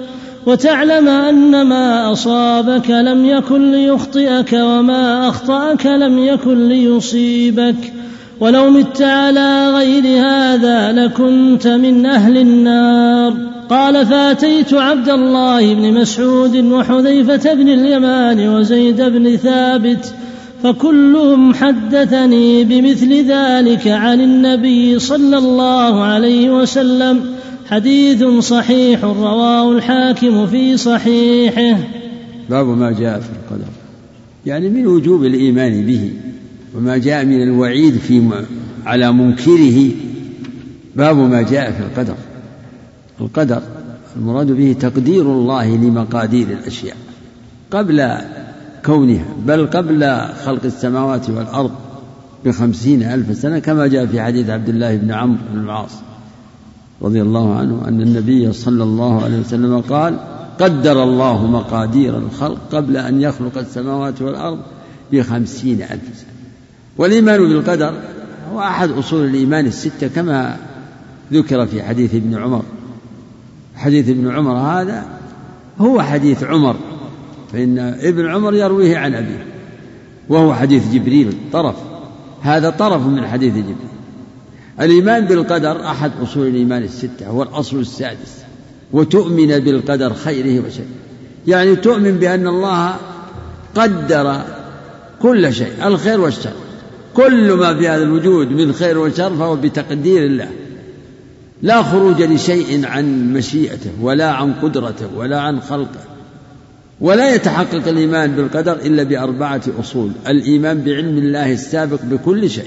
وتعلم أن ما أصابك لم يكن ليخطئك وما أخطأك لم يكن ليصيبك ولو مت على غير هذا لكنت من أهل النار. قال فأتيت عبد الله بن مسعود وحذيفة بن اليمان وزيد بن ثابت فكلهم حدثني بمثل ذلك عن النبي صلى الله عليه وسلم حديث صحيح رواه الحاكم في صحيحه. باب ما جاء في القدر، يعني من وجوب الإيمان به وما جاء من الوعيد في على منكره. باب ما جاء في القدر. القدر المراد به تقدير الله لمقادير الأشياء قبل كونها، بل قبل خلق السماوات والأرض بخمسين ألف سنة، كما جاء في حديث عبد الله بن عمرو بن العاص رضي الله عنه أن النبي صلى الله عليه وسلم قال: قدر الله مقادير الخلق قبل أن يخلق السماوات والأرض بخمسين ألف سنة. والإيمان بالقدر هو أحد أصول الإيمان الستة كما ذكر في حديث ابن عمر. حديث ابن عمر هذا هو حديث عمر، فإن ابن عمر يرويه عن أبيه، وهو حديث جبريل طرف، هذا طرف من حديث جبريل. الإيمان بالقدر أحد أصول الإيمان الستة، هو الأصل السادس. وتؤمن بالقدر خيره وشره، يعني تؤمن بأن الله قدر كل شيء، الخير والشر، كل ما في هذا الوجود من خير وشر فهو بتقدير الله، لا خروج لشيء عن مشيئته ولا عن قدرته ولا عن خلقه. ولا يتحقق الإيمان بالقدر إلا بأربعة أصول: الإيمان بعلم الله السابق بكل شيء،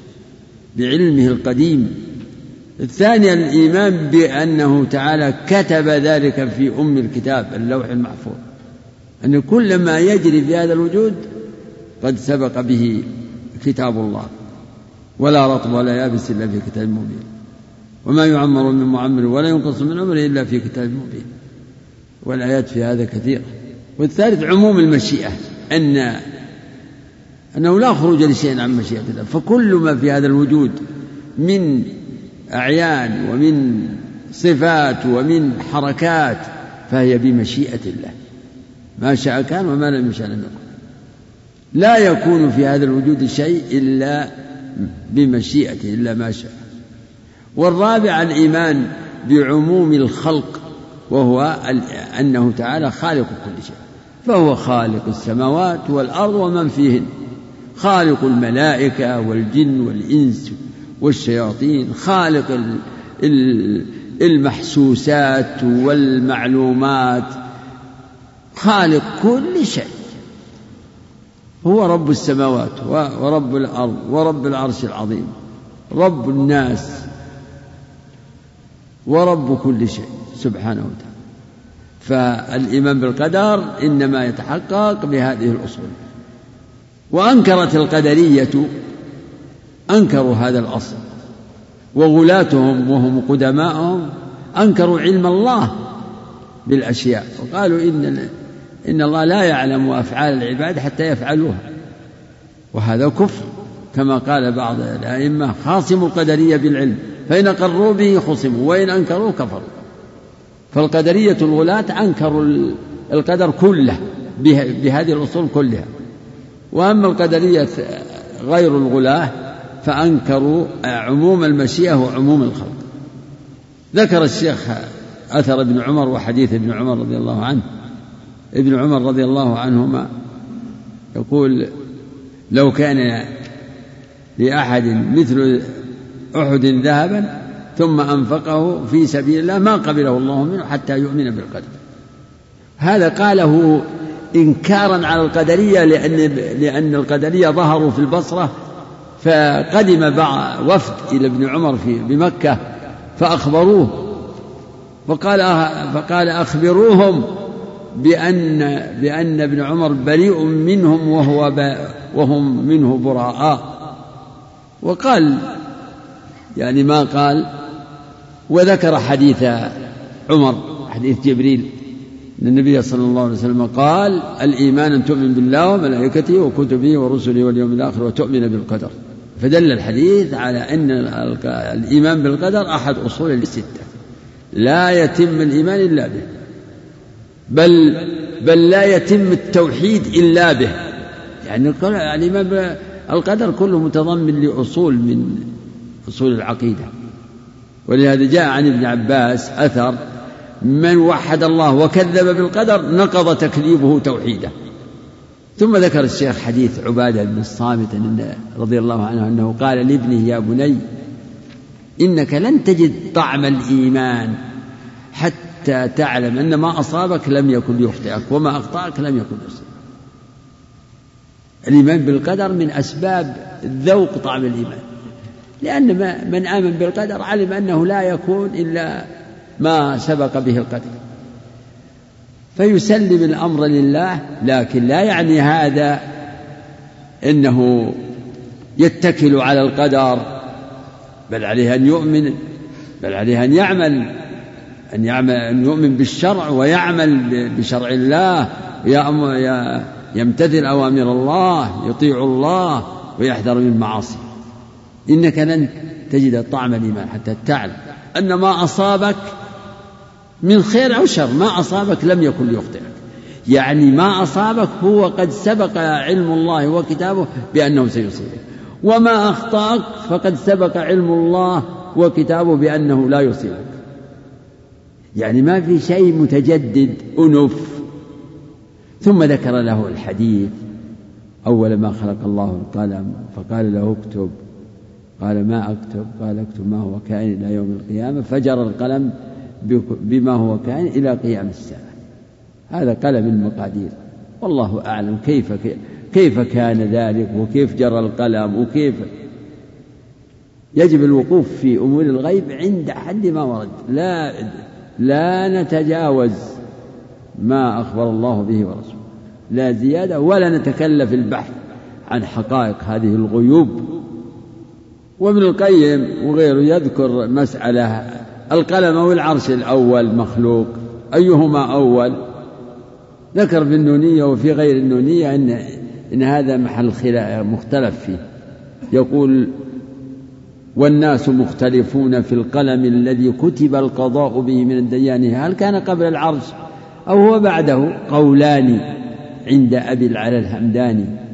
بعلمه القديم. الثانية الإيمان بأنه تعالى كتب ذلك في أم الكتاب اللوح المحفوظ، أن كل ما يجري في هذا الوجود قد سبق به كتاب الله، ولا رطب ولا يابس إلا في كتاب مبين، وما يعمر من معمر ولا ينقص من عمره إلا في كتاب مبين. والآيات في هذا كثيرة. والثالث عموم المشيئة، أن أنه لا خروج لشيء عن مشيئة الله، فكل ما في هذا الوجود من أعيان ومن صفات ومن حركات فهي بمشيئة الله، ما شاء كان وما لم يشاء لم يكن. لا يكون في هذا الوجود شيء إلا بمشيئته، إلا ما شاء. والرابع الإيمان بعموم الخلق، وهو أنه تعالى خالق كل شيء، فهو خالق السماوات والأرض ومن فيهن، خالق الملائكة والجن والإنس والشياطين، خالق المحسوسات والمعلومات، خالق كل شيء. هو رب السماوات ورب الأرض ورب العرش العظيم، رب الناس ورب كل شيء سبحانه وتعالى. فالإيمان بالقدر إنما يتحقق بهذه الأصول. وأنكرت القدرية، أنكروا هذا الأصل، وغلاتهم وهم قدماءهم أنكروا علم الله بالأشياء، وقالوا إن, إن الله لا يعلم أفعال العباد حتى يفعلوها، وهذا كفر، كما قال بعض الأئمة: خاصموا القدرية بالعلم، فإن قروا به خصموا وإن أنكروا كفروا. فالقدرية الغلاة أنكروا القدر كله بهذه الأصول كلها، وأما القدرية غير الغلاة فأنكروا عموم المشيئة وعموم الخلق. ذكر الشيخ أثر ابن عمر وحديث ابن عمر رضي الله عنه. ابن عمر رضي الله عنهما يقول: لو كان لأحد مثل أحد ذهبا ثم أنفقه في سبيل الله ما قبله الله منه حتى يؤمن بالقدر. هذا قاله إنكارا على القدرية، لأن, لأن القدرية ظهروا في البصرة، فقدم بعض وفد إلى ابن عمر في بمكة فأخبروه، فقال, فقال أخبروهم بأن, بأن ابن عمر بريء منهم وهو وهم منه براء. وقال يعني ما قال. وذكر حديث عمر، حديث جبريل، أن النبي صلى الله عليه وسلم قال: الإيمان أن تؤمن بالله وملائكته وكتبه ورسله واليوم الآخر وتؤمن بالقدر. فدل الحديث على أن الإيمان بالقدر أحد أصول الستة، لا يتم الإيمان إلا به. بل بل لا يتم التوحيد إلا به. يعني يعني القدر كله متضمن لأصول من أصول العقيدة. ولهذا جاء عن ابن عباس أثر: من وحد الله وكذب بالقدر نقض تكذيبه توحيده. ثم ذكر الشيخ حديث عبادة بن الصامت رضي الله عنه أنه قال لابنه: يا بني إنك لن تجد طعم الإيمان حتى تعلم أن ما أصابك لم يكن ليخطئك وما أخطأك لم يكن يصيبك. الإيمان بالقدر من أسباب ذوق طعم الإيمان، لأن من آمن بالقدر علم أنه لا يكون إلا ما سبق به القدر، فيسلم الأمر لله. لكن لا يعني هذا إنه يتكل على القدر، بل عليه أن يؤمن، بل عليه أن يعمل أن يعمل أن يؤمن بالشرع ويعمل بشرع الله، يمتثل أوامر الله، يطيع الله ويحذر من المعاصي. إنك لن تجد طعم الإيمان حتى تعلم أن ما أصابك من خير أو شر، ما أصابك لم يكن ليخطئك. يعني ما أصابك هو قد سبق علم الله وكتابه بأنه سيصيبك، وما أخطأك فقد سبق علم الله وكتابه بأنه لا يصيبك. يعني ما في شيء متجدد أنف. ثم ذكر له الحديث: أول ما خلق الله القلم فقال له اكتب، قال ما أكتب؟ قال اكتب ما هو كائن إلى يوم القيامة، فجر القلم بما هو كائن إلى قيام الساعة. هذا قلم المقادير، والله أعلم كيف كيف كان ذلك وكيف جرى القلم وكيف. يجب الوقوف في أمور الغيب عند حد ما ورد، لا لا نتجاوز ما أخبر الله به ورسوله، لا زيادة، ولا نتكلف البحث عن حقائق هذه الغيوب. وابن القيم وغيره يذكر مسألة: القلم أو العرش الأول مخلوق، أيهما أول؟ ذكر في النونية وفي غير النونية إن, إن هذا محل خلاف مختلف فيه. يقول: والناس مختلفون في القلم الذي كتب القضاء به من الديان، هل كان قبل العرش أو هو بعده؟ قولان عند أبي العلا الهمداني.